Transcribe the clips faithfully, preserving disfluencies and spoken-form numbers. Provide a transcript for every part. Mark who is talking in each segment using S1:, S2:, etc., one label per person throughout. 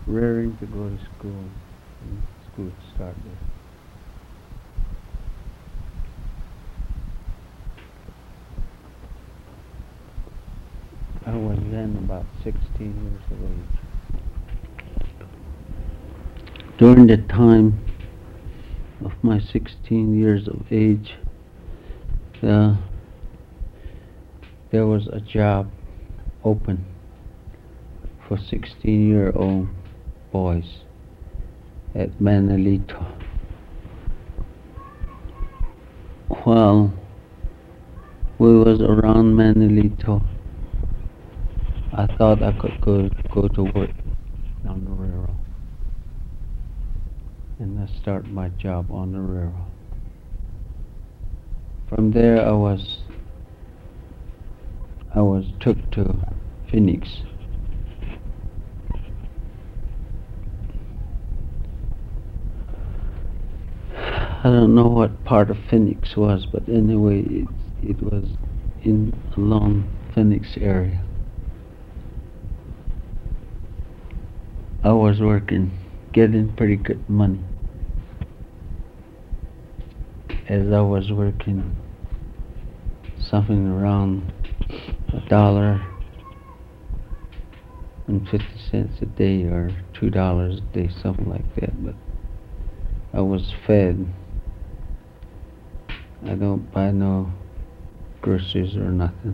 S1: raring to go to school, and school started. I was then about sixteen years of age. During the time of my sixteen years of age, uh, there was a job open for sixteen-year-old boys at Manalito. While we was around Manalito, I thought I could go go to work on the railroad, and I start my job on the railroad. From there, I was I was took to Phoenix. I don't know what part of Phoenix was, but anyway, it it was in along Phoenix area. I was working, getting pretty good money. As I was working, something around a dollar and fifty cents a day, or two dollars a day, something like that. But I was fed. I don't buy no groceries or nothing.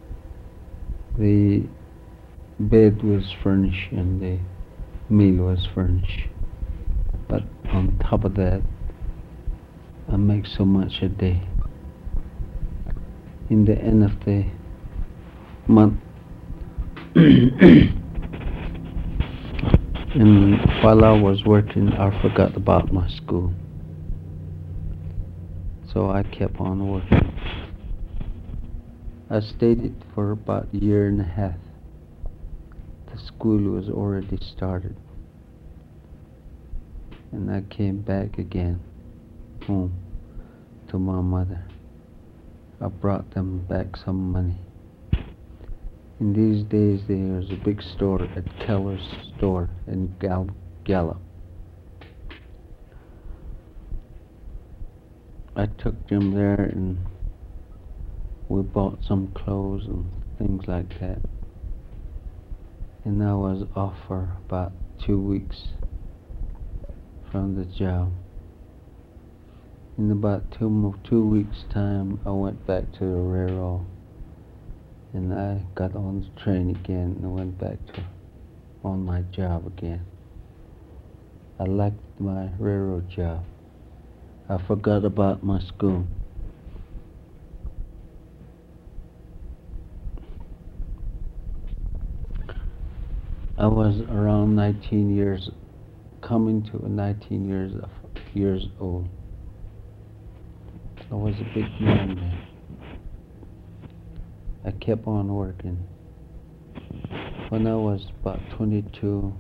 S1: The bed was furnished and the meal was furnished. But on top of that, I make so much a day. In the end of the month, and while I was working, I forgot about my school. So I kept on working. I stayed it for about a year and a half. The school was already started. And I came back again home to my mother. I brought them back some money. In these days, there was a big store at Keller's store in Gal- Gallup. I took them there and we bought some clothes and things like that. And I was off for about two weeks from the job. In about two mo- two weeks' time, I went back to the railroad, and I got on the train again and went back to on my job again. I liked my railroad job. I forgot about my school. I was around nineteen years, coming to nineteen years of years old. I was a big man then. I kept on working. When I was about twenty-two,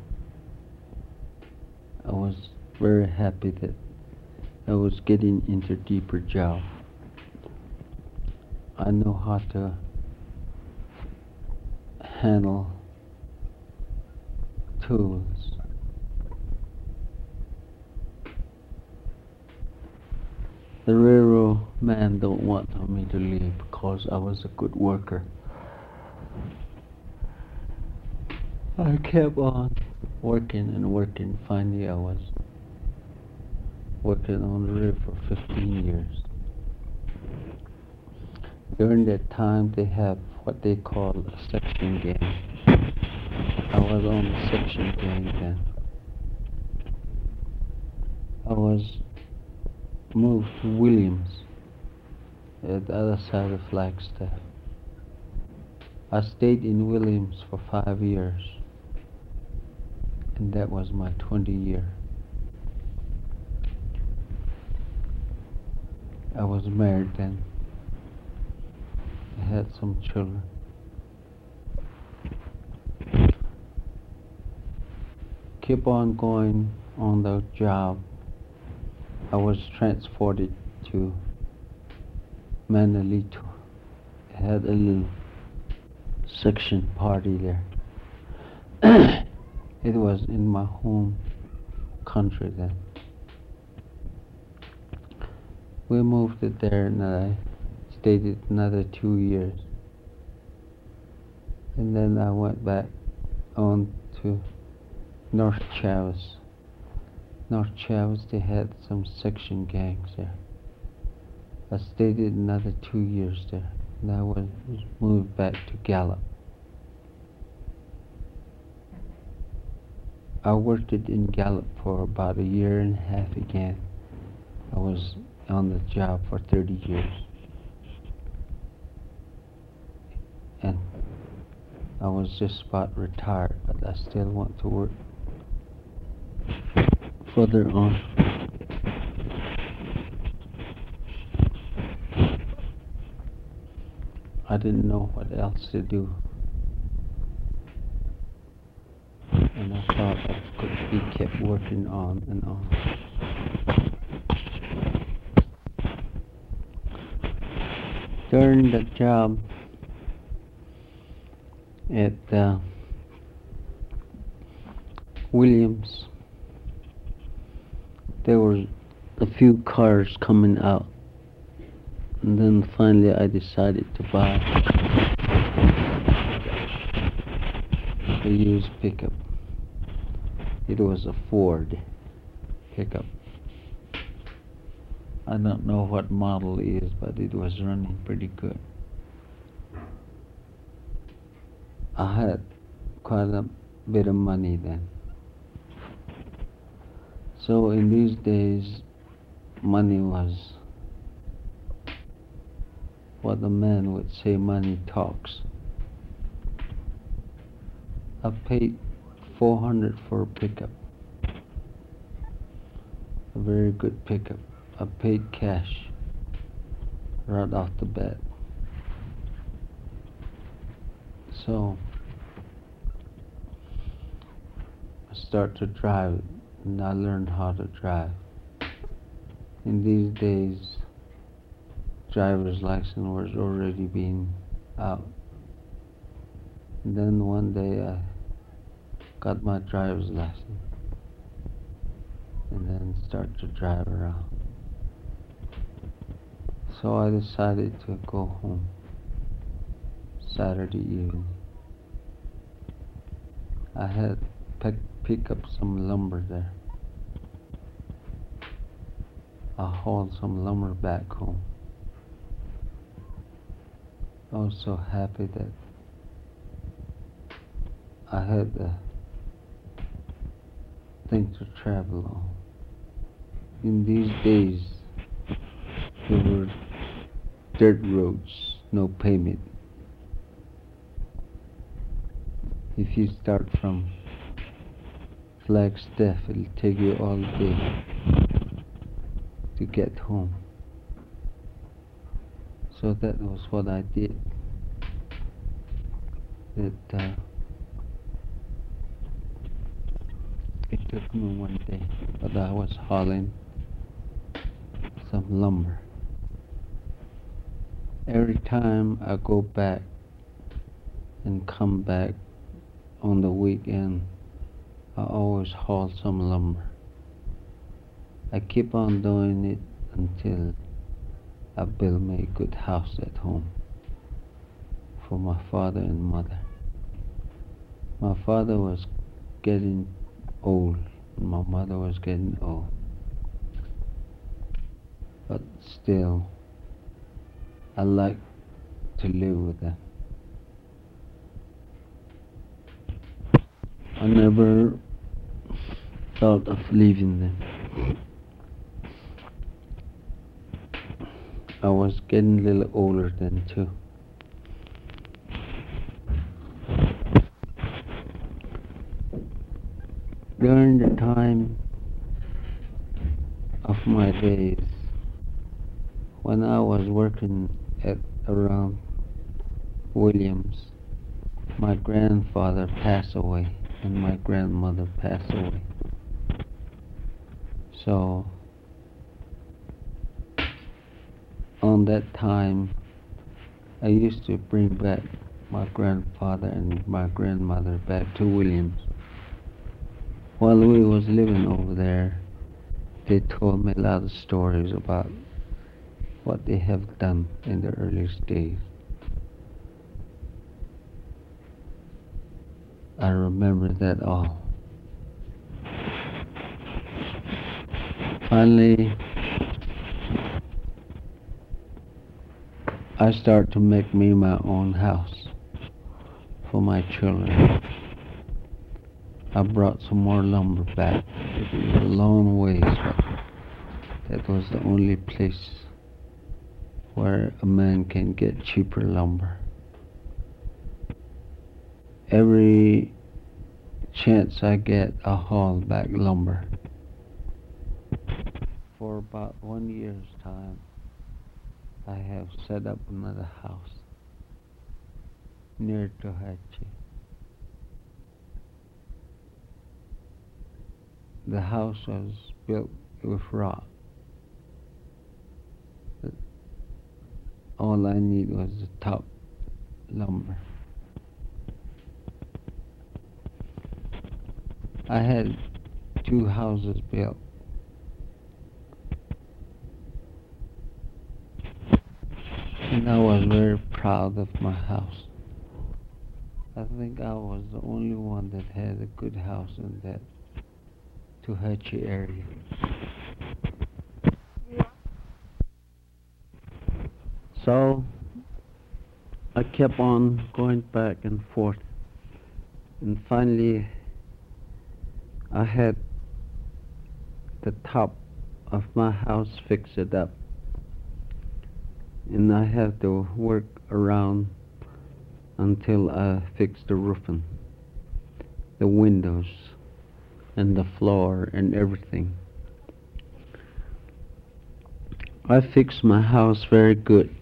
S1: I was very happy that I was getting into deeper job. I know how to handle tools. The railroad man don't want me to leave because I was a good worker. I kept on working and working. Finally, I was working on the river for fifteen years. During that time, they have what they call a section gang. I was on the section gang then. I was moved to Williams, at the other side of Flagstaff. I stayed in Williams for five years, and that was my twentieth year. I was married then. I had some children. Keep on going on the job. I was transported to Manalito. I had a little section party there. It was in my home country then. We moved it there and I stayed it another two years. And then I went back on to North Chavez. North Chavez, they had some section gangs there. I stayed it another two years there. And I was moved back to Gallup. I worked it in Gallup for about a year and a half again. I was on the job for thirty years. And I was just about retired, but I still want to work further on. I didn't know what else to do. And I thought I could be kept working on and on. During the job at uh, Williams, there were a few cars coming out, and then finally I decided to buy a used pickup. It was a Ford pickup. I don't know what model it is, but it was running pretty good. I had quite a bit of money then. So in these days, money was what the man would say, money talks. I paid four hundred for a pickup, a very good pickup. I paid cash right off the bat. So I started to drive it, and I learned how to drive. In these days, driver's license was already being out. And then one day I got my driver's license and then started to drive around. So I decided to go home Saturday evening. I had pick, pick up some lumber there. I hauled some lumber back home. I was so happy that I had the thing to travel on. In these days, there were dirt roads, no pavement. If you start from Flagstaff, it'll take you all day to get home. So that was what I did. That uh, it took me one day, but I was hauling some lumber. Every time I go back and come back on the weekend, I always haul some lumber. I keep on doing it until I build me a good house at home for my father and mother. My father was getting old, and my mother was getting old. But still, I like to live with them. I never thought of leaving them. I was getting a little older then too. During the time of my days, when I was working at around Williams, my grandfather passed away and my grandmother passed away. So on that time, I used to bring back my grandfather and my grandmother back to Williams While we was living over there, they told me a lot of stories about what they have done in the earliest days. I remember that all. Finally, I start to make me my own house for my children. I brought some more lumber back. It was a long ways, but that was the only place where a man can get cheaper lumber. Every chance I get, I haul back lumber. For about one year's time, I have set up another house near Tohatchi. The house was built with rock. All I need was the top lumber. I had two houses built. And I was very proud of my house. I think I was the only one that had a good house in that Tohatchi area. So I kept on going back and forth, and finally I had the top of my house fixed it up, and I had to work around until I fixed the roofing, the windows, and the floor and everything. I fixed my house very good,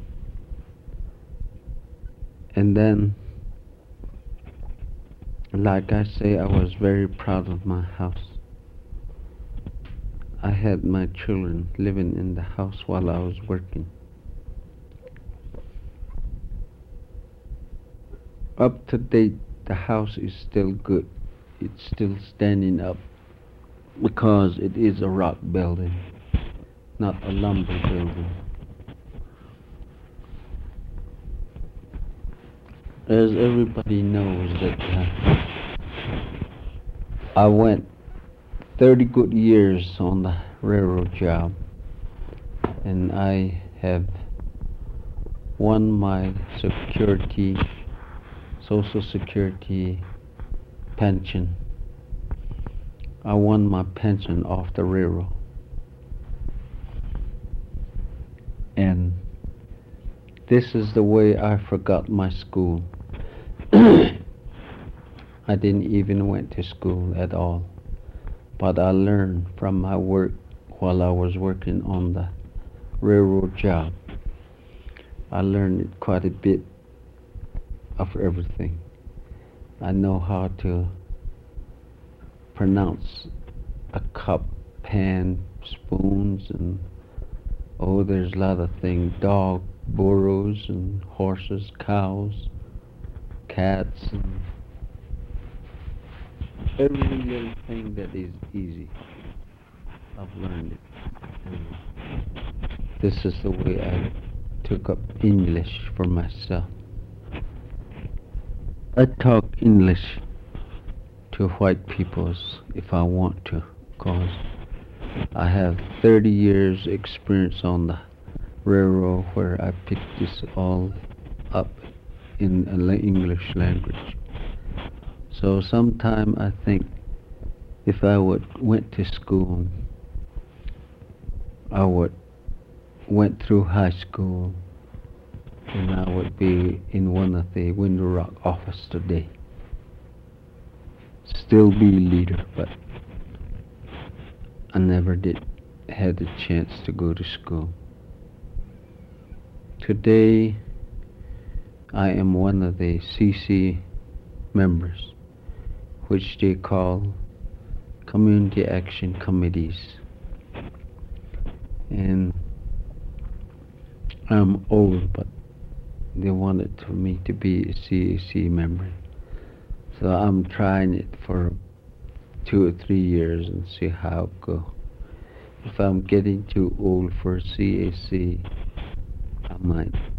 S1: and then, like I say, I was very proud of my house. I had my children living in the house while I was working. Up to date, the house is still good. It's still standing up because it is a rock building, not a lumber building. As everybody knows that uh, I went thirty good years on the railroad job, and I have won my security, Social Security pension. I won my pension off the railroad. And this is the way I forgot my school. I didn't even went to school at all, but I learned from my work while I was working on the railroad job. I learned quite a bit of everything. I know how to pronounce a cup, pan, spoons, and oh, there's a lot of things. Dog, burros, and horses, cows, cats, and every little thing that is easy. I've learned it. And this is the way I took up English for myself. I talk English to white peoples if I want to, because I have thirty years experience on the railroad where I picked this all up in an English language. So sometime I think if I would went to school, I would went through high school, and I would be in one of the Window Rock office today. Still be leader, but I never did had the chance to go to school. Today I am one of the C C members, which they call Community Action Committees. And I'm old, but they wanted for me to be a C A C member. So I'm trying it for two or three years and see how it goes. If I'm getting too old for C A C, I might